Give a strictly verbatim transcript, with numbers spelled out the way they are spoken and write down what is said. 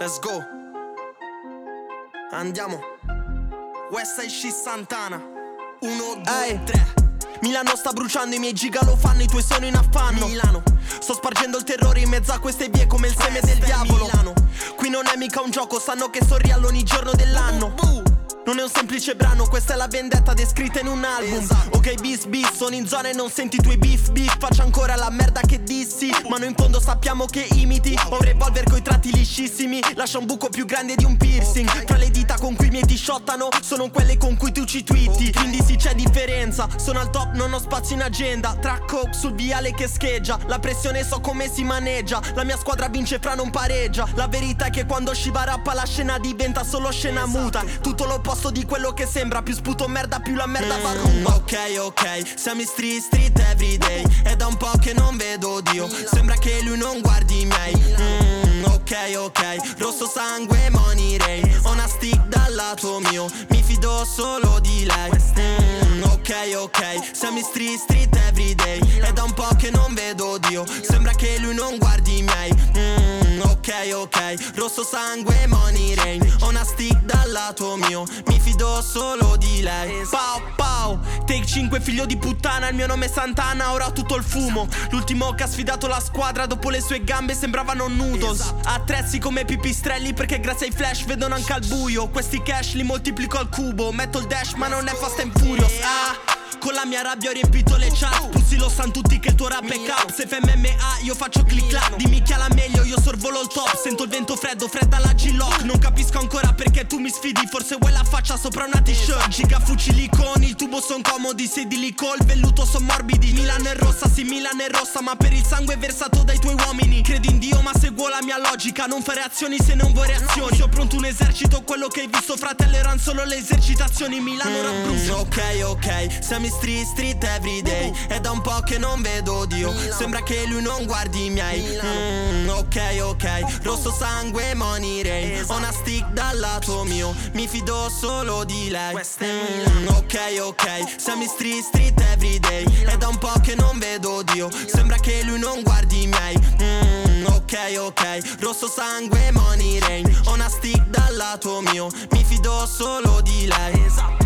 Let's go. Andiamo. West Side Santana. Uno, due, tre. Milano sta bruciando, i miei giga lo fanno, i tuoi sono in affanno. Milano. Sto spargendo il terrore in mezzo a queste vie come il seme del diavolo. Milano. Qui non è mica un gioco, sanno che sto real ogni giorno dell'anno. Non è un semplice brano, questa è la vendetta descritta in un album. Esatto. Ok bis bis, sono in zona e non senti i tuoi beef beef. Faccio ancora la merda che dissi, ma noi in fondo sappiamo che imiti. Ho un revolver coi tratti liscissimi, lascia un buco più grande di un piercing. Fra le dita con cui i miei ti shottano, sono quelle con cui tu ci twitti. Quindi sì c'è differenza, sono al top, non ho spazio in agenda. Tra coke sul viale che scheggia, la pressione so come si maneggia. La mia squadra vince fra non pareggia. La verità è che quando Shiva rappa la scena diventa solo scena muta. Tutto lo posto di quello che sembra, più sputo merda più la merda va mm, ok ok, siamo in street street everyday. È da un po' che non vedo Dio, sembra che lui non guardi i miei. mm, Ok ok, rosso sangue money rain. Ho una stick dal lato mio, mi fido solo di lei. mm, Ok ok, siamo in street street everyday. È da un po' che non vedo Dio, sembra che lui non guardi i miei. mm, Ok ok, rosso sangue money rain. Ho una stick dal lato mio, mi fido solo di lei. Pau pau, take cinque figlio di puttana. Il mio nome è Santana, ora ho tutto il fumo. L'ultimo che ha sfidato la squadra, dopo le sue gambe sembravano noodles. Attrezzi come pipistrelli perché grazie ai flash vedono anche al buio. Questi cash li moltiplico al cubo, metto il dash ma non è Fast and Furious. Ah, con la mia rabbia ho riempito le chat. Pussi lo sanno tutti che il tuo rap è cap. Se fai M M A io faccio click clack. Dimmi chi ha la meglio, io sorvolo il top. Sento il vento freddo, fredda la G-Lock. Non capisco ancora perché tu mi sfidi, forse vuoi la faccia sopra una t-shirt. Giga fucili con il tubo son comodi, sedili col velluto son morbidi. Milano è rossa, sì Milano è rossa, ma per il sangue versato dai tuoi uomini. Credi in Dio ma seguo la mia logica, non fare azioni se non vuoi reazioni. Ho pronto un esercito, quello che hai visto fratello erano solo le esercitazioni. Milano rap blues. Ok ok, siamo in street street everyday. È da un po' che non vedo Dio, sembra che lui non guardi i miei. mm, Ok ok, rosso sangue money rain. Ho una stick dal lato mio, mi fido solo di lei. mm, Ok ok, siamo in street street everyday. È da un po' che non vedo Dio, sembra che lui non guardi i miei. mm, Ok ok, rosso sangue money rain. Ho una stick dal lato mio, mi fido solo di lei.